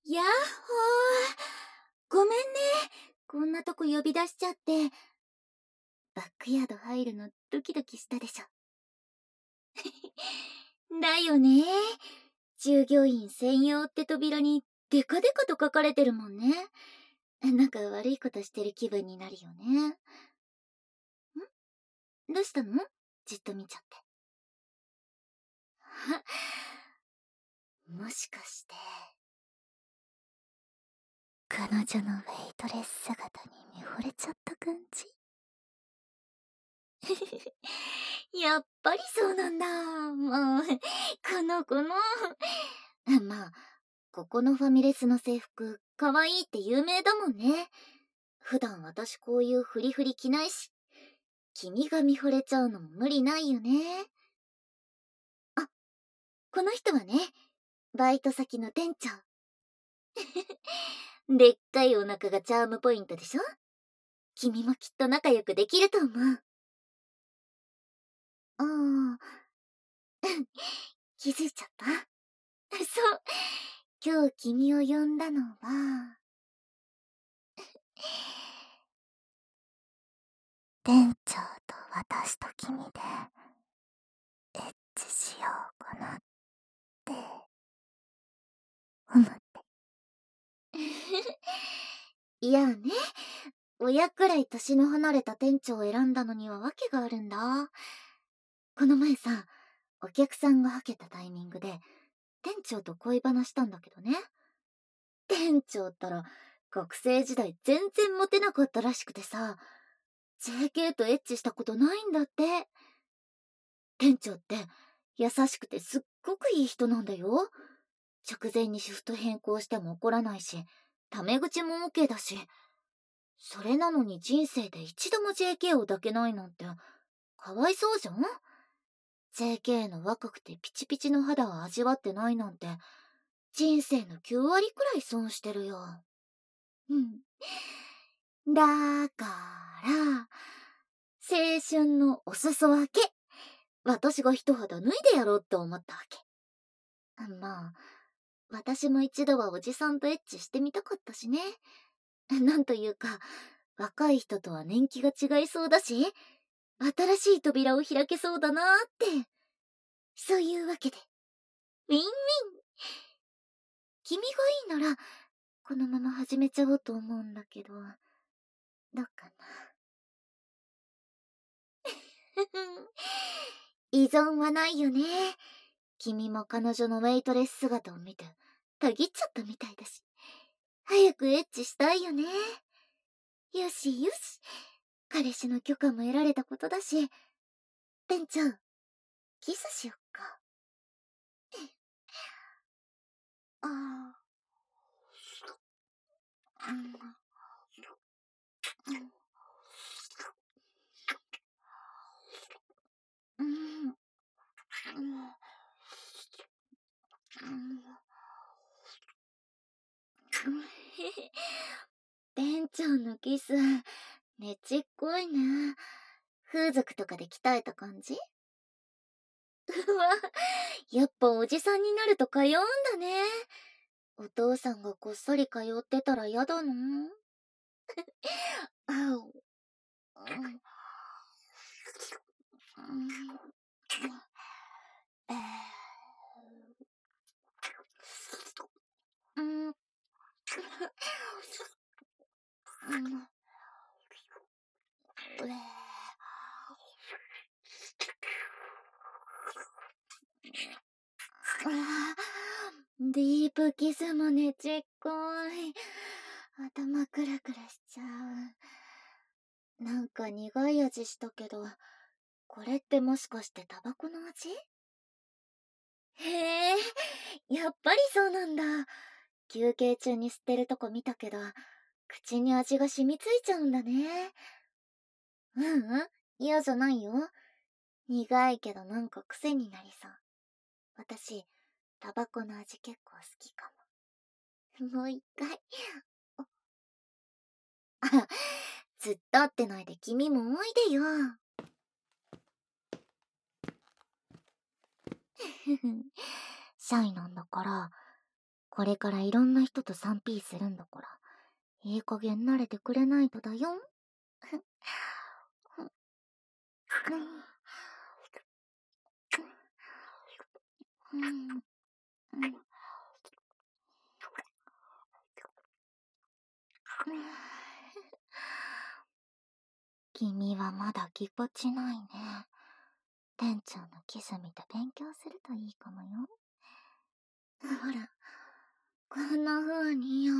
やっほー。ごめんね。こんなとこ呼び出しちゃって。バックヤード入るのドキドキしたでしょ。だよね。従業員専用って扉にデカデカと書かれてるもんね。なんか悪いことしてる気分になるよね。どうしたの？じっと見ちゃって。もしかして。彼女のウェイトレス姿に見惚れちゃった感じ？やっぱりそうなんだ。もう、この子の。まあ、ここのファミレスの制服、可愛いって有名だもんね。普段私こういうフリフリ着ないし、君が見惚れちゃうのも無理ないよね。あ、この人はね、バイト先の店長。でっかいお腹がチャームポイントでしょ？君もきっと仲良くできると思う。ああ、気づいちゃった？そう、今日君を呼んだのは、店長と私と君で、エッチしようかなって思って。いやね、親くらい年の離れた店長を選んだのには訳があるんだ。この前さ、お客さんがはけたタイミングで、店長と恋バナしたんだけどね。店長ったら、学生時代全然モテなかったらしくてさ、JK とエッチしたことないんだって。店長って優しくてすっごくいい人なんだよ。直前にシフト変更しても怒らないし、タメ口も OK だし。それなのに人生で一度も JK を抱けないなんて、かわいそうじゃん？ JK の若くてピチピチの肌を味わってないなんて、人生の9割くらい損してるよ。うん。だから、青春のお裾分け。私が一肌脱いでやろうって思ったわけ。まあ、私も一度はおじさんとエッチしてみたかったしね。なんというか、若い人とは年季が違いそうだし、新しい扉を開けそうだなーって。そういうわけで。ウィンウィン。君がいいなら、このまま始めちゃおうと思うんだけど、どうかな。依存はないよね。君も彼女のウェイトレス姿を見て、たぎっちゃったみたいだし。早くエッチしたいよね。よしよし。彼氏の許可も得られたことだし。店長、キスしよっか。ああ。うん。うん。店長のキス、ねちっこいね。風俗とかで鍛えた感じ？うわ、やっぱおじさんになると通うんだね。お父さんがこっそり通ってたら嫌だな。あう。うん。ディープキスもねちっこい。頭クラクラしちゃう。なんか苦い味したけど、これってもしかしてタバコの味？へえ、やっぱりそうなんだ。休憩中に吸ってるとこ見たけど、口に味が染みついちゃうんだね。ううん、嫌じゃないよ。苦いけどなんか癖になりそう。私、タバコの味結構好きかも。もう一回。あ、ずっと会ってないで君もおいでよ。シャイなんだから、 これからいろんな人と 3P するんだから、いい加減慣れてくれないとだよ。君はまだぎこちないね。店長のキス見て勉強するといいかもよ。ほら、こんな風によ。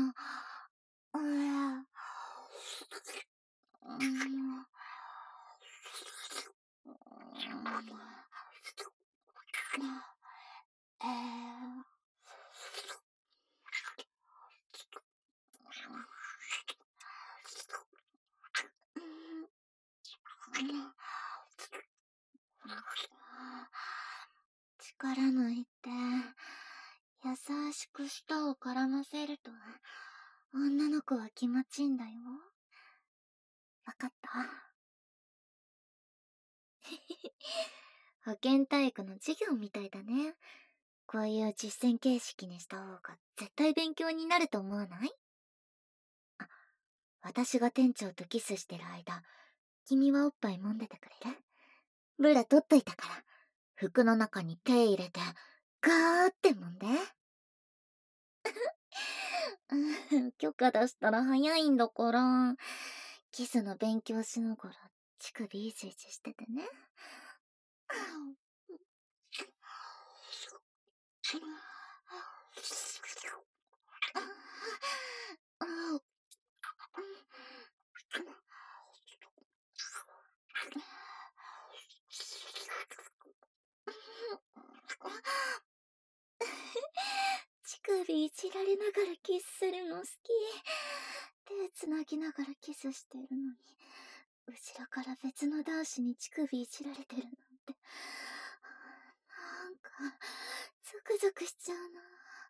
力抜いて、優しく舌を絡ませると、女の子は気持ちいいんだよ。わかった？保健体育の授業みたいだね。こういう実践形式にした方が絶対勉強になると思わない？あ、私が店長とキスしてる間、君はおっぱい揉んでてくれる？ブラ取っといたから、服の中に手入れて、ガーって揉んで。許可出したら早いんだから。キスの勉強しながら乳首いじいじしててね。乳首いじられながらキスするの好き。手つなぎながらキスしてるのに、後ろから別の男子に乳首いじられてるなんて、なんかゾクゾクしちゃうな。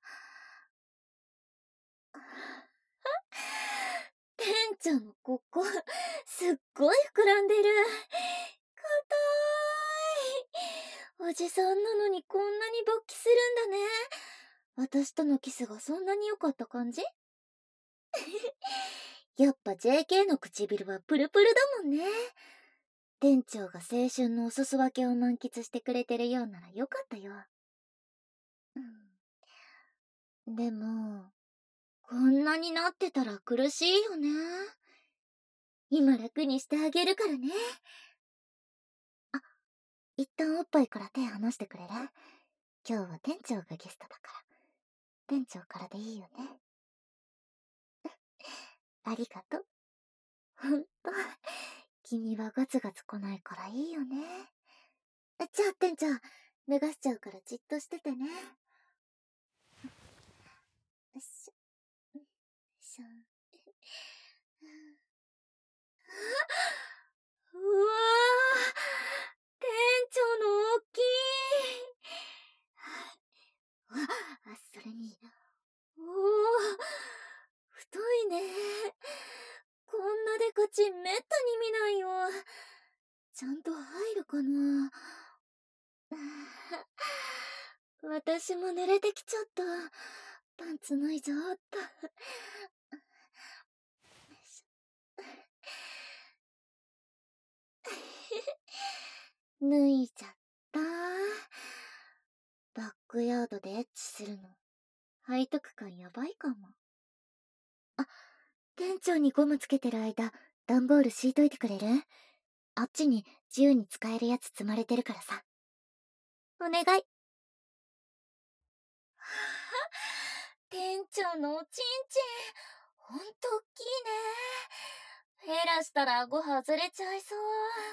店長のここ、すっごい膨らんでる。かたーい。おじさんなのにこんなに勃起するんだね。私とのキスがそんなに良かった感じ？やっぱ JK の唇はプルプルだもんね。店長が青春のお裾分けを満喫してくれてるようならよかったよ。でも、こんなになってたら苦しいよね。今楽にしてあげるからね。あ、一旦おっぱいから手離してくれる？今日は店長がゲストだから。店長からでいいよね。ありがとう。ほんと、君はガツガツ来ないからいいよね。じゃあ店長、脱がしちゃうからじっとしててね。よいしょ、よいしょ。うわぁ、店長の大きい。それに、おー、太いね。こんなデカチンめったに見ないよ。ちゃんと入るかな。私も濡れてきちゃった。パンツ脱いじゃおっと。脱いじゃった。バックヤードでエッチするの背徳感やばいかも。あ、店長にゴムつけてる間、段ボール敷いといてくれる？あっちに自由に使えるやつ積まれてるからさ。お願い。店長のおちんちん、ほんとおっきいね。減らしたら顎外れちゃいそう。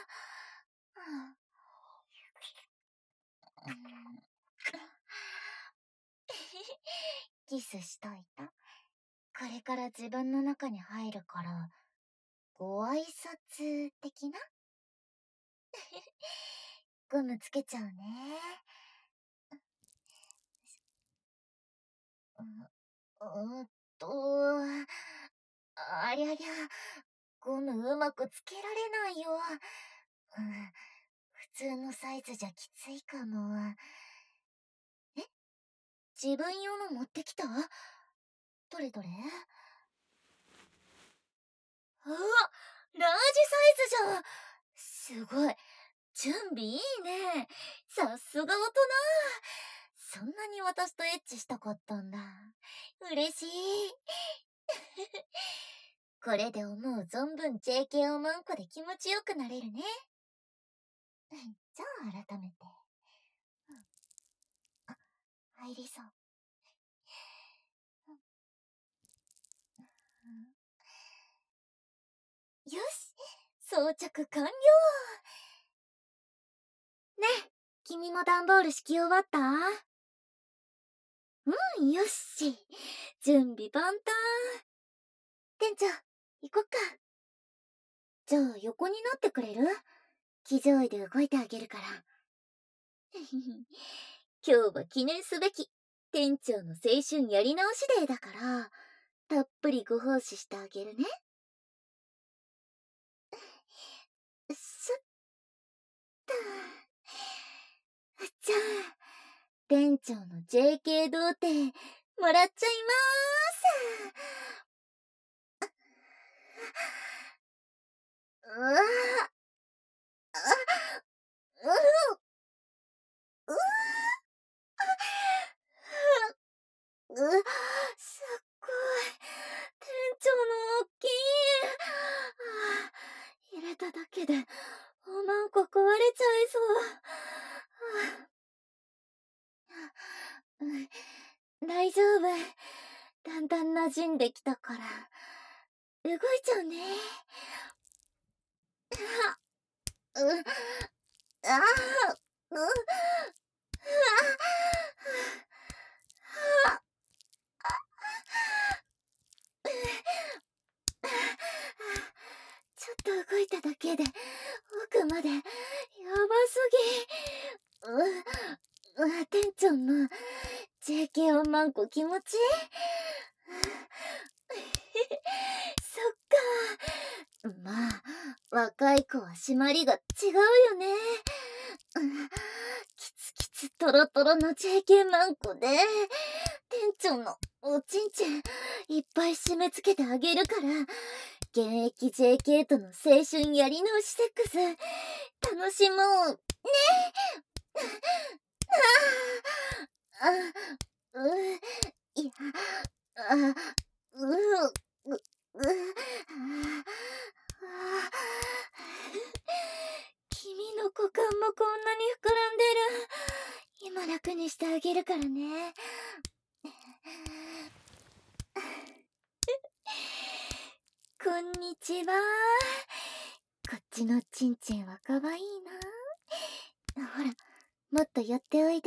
キスしといた。これから自分の中に入るから、ご挨拶的な？ゴムつけちゃうね。うーんと、ありゃりゃ、ゴムうまくつけられないよ。普通のサイズじゃきついかも。え？ 自分用の持ってきた？どれどれ？うわ、ラージサイズじゃん。すごい。準備いいね。さすが大人。そんなに私とエッチしたかったんだ。嬉しい。これで思う存分 JK をマンコで気持ちよくなれるね。じゃあ改めて。あ、入りそう。よし、装着完了。ねえ、君も段ボール敷き終わった？よし。準備万端。店長、行こっか。じゃあ横になってくれる？騎乗位で動いてあげるから。今日は記念すべき店長の青春やり直しデーだから、たっぷりご奉仕してあげるね。そっと。じゃあ、店長の JK 童貞、もらっちゃいまーす。うわあ、うううすっごい。店長の大きい。入れただけで、おまんこ壊れちゃいそう。大丈夫。だんだん馴染んできたから。動いちゃうね。あ、あ、う、ちょっと動いただけで奥までやばすぎ。店長の JK おまんこ気持ちいい。そっか。まあ、若い子は締まりが違うよね。キツキツトロトロの JK マンコで、店長のおちんちんいっぱい締め付けてあげるから、現役 JK との青春やり直しセックス、楽しもう。ね。あ、いや、あ、う、う、う、君の股間もこんなに膨らんでる。今楽にしてあげるからね。こんにちは。こっちのちんちんはかわいいな。ほら、もっと寄っておいで。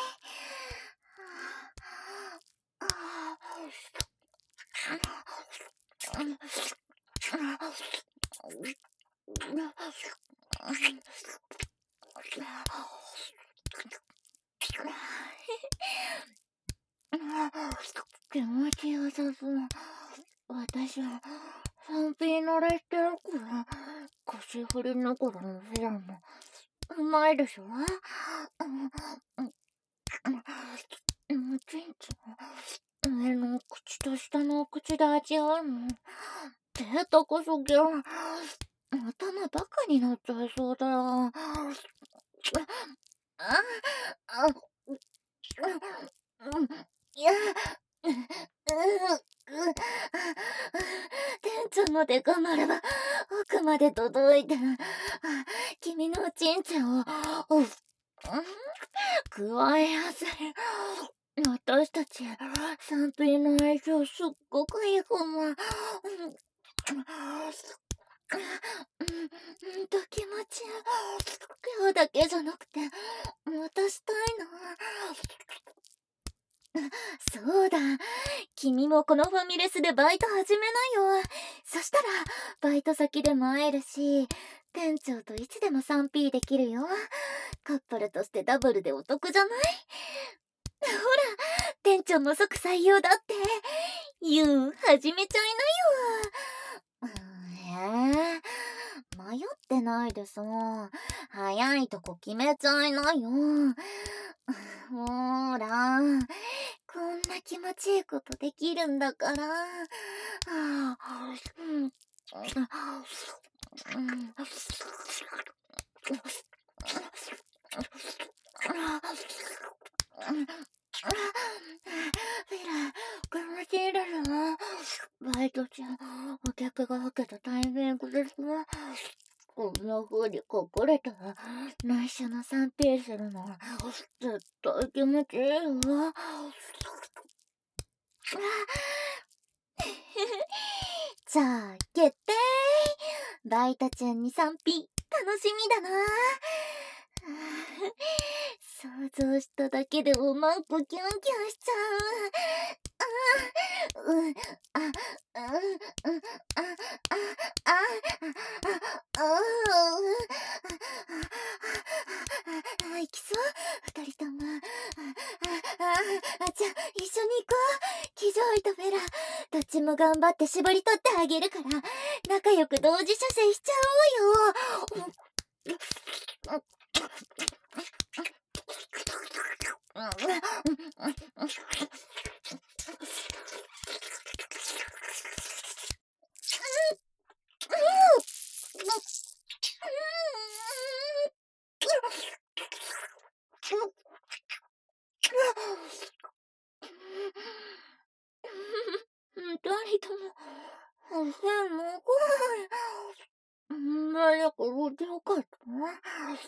気持ちよさそう。私は 3P 慣れしてるから、腰振りながらのフェラもうまいでしょ。ちんちん上の口と下の口で味わうの贅沢すぎる。頭バカになっちゃいそうだよ。いや、店長のデカ丸は奥まで届いて、君のおちんちんを、くわえやすい。私たち、3P の相性すっごくいいかも。気持ちいい。今日だけじゃなくて、またしたいな。そうだ。君もこのファミレスでバイト始めなよ。そしたら、バイト先でも会えるし、店長といつでも 3P できるよ。カップルとしてダブルでお得じゃない？ほら、店長も即採用だって。始めちゃいなよ。 迷ってないでさ。早いとこ決めちゃいなよ。ほーら、こんな気持ちいいことできるんだから。うんフィラ、気持ちいいですね。バイト中、お客がはけたタイミングですね。こんな風に隠れたら、内緒の3ピーするの、絶対気持ちいいわ。じゃあ、決定。バイト中に 3P 楽しみだな。想像しただけでもマンコキュンキュンしちゃう。うん、あ、うん、うん、あ、あ、行きそう二人とも。じゃあ、一緒に行こう。騎乗位とフェラ。どっちも頑張って絞り取ってあげるから、仲良く同時射精しちゃおうよ。二人とも、変な声。誰かうてよかったな。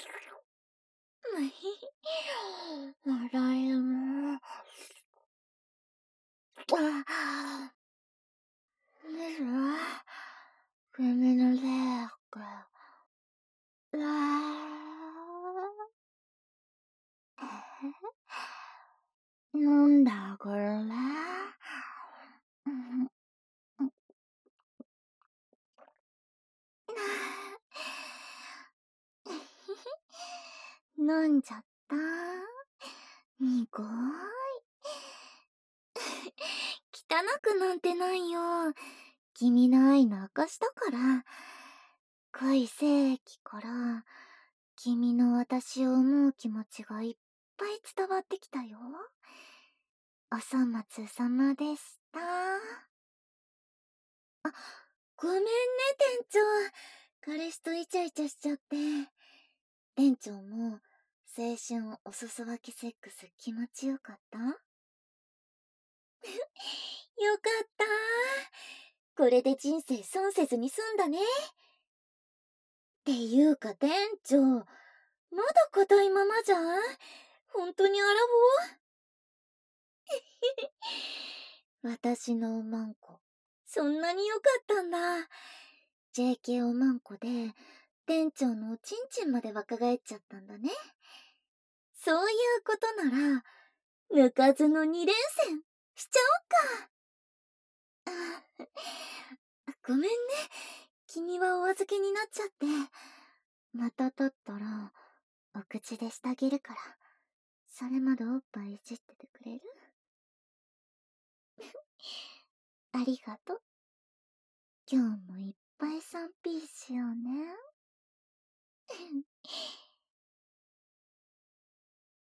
笑えるな。ですわ。君のせいか。なんだこれね。飲んじゃった。にごーい。汚くなんてないよ。君の愛の証だから。濃い精液から、君の私を思う気持ちがいっぱい伝わってきたよ。お粗末様でした。ごめんね、店長。彼氏とイチャイチャしちゃって。店長も、青春お裾分けセックス気持ちよかった？よかった。これで人生損せずに済んだね。っていうか店長、まだ硬いままじゃん？本当に洗おう？私のおまんこ、そんなに良かったんだ。JK おまんこで、店長のおちんちんまで若返っちゃったんだね。そういうことなら、抜かずの2連戦しちゃおうか。ごめんね。君はお預けになっちゃって。また立ったら、お口でしてあげるから、それまでおっぱいいじっててくれる？ありがとう。今日もいっぱい 3P しようね。